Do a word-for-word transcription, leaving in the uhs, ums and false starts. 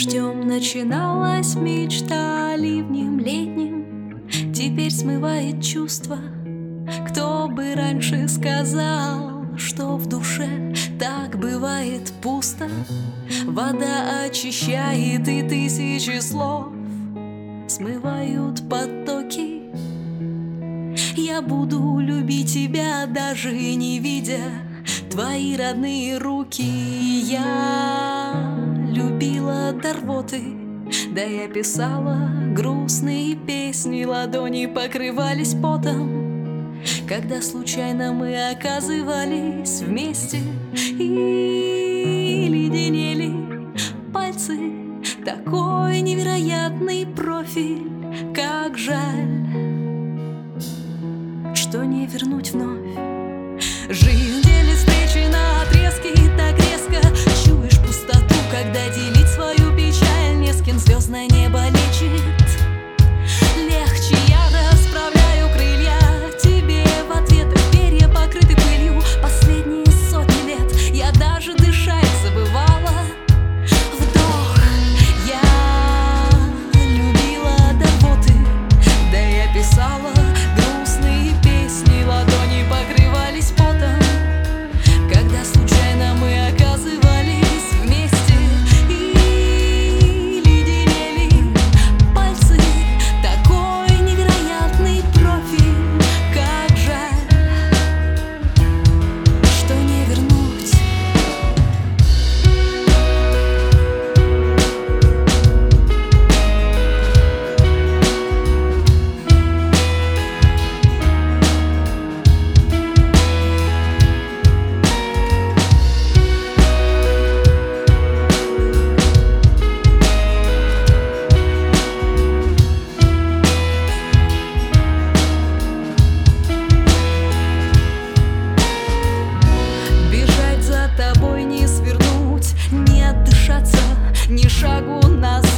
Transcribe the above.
Дождем начиналась мечта, ливнем летним теперь смывает чувства. Кто бы раньше сказал, что в душе так бывает пусто. Вода очищает, и тысячи слов смывают потоки. Я буду любить тебя, даже не видя твои родные руки. Я любила до рвоты, да я писала грустные песни, ладони покрывались потом, когда случайно мы оказывались вместе. И леденели пальцы, такой невероятный профиль. Как жаль, что не вернуть вновь. Жизнь делит встречи на отрезки, так резко чуешь пустоту, когда делить свою печаль не с кем. Звездное небо лечит легче, я расправляю крылья тебе в ответ. Перья покрыты пылью последние сотни лет. Я даже дышать забывала. Вдох, я любила до рвоты, да я писала грустные песни, ладони покрывались потом, когда случайно мы оказывались вместе. И леденели пальцы, такой невероятный профиль. Как жаль, что не вернуть. Бежать за тобой, не свернуть, не отдышаться, ни шагу назад.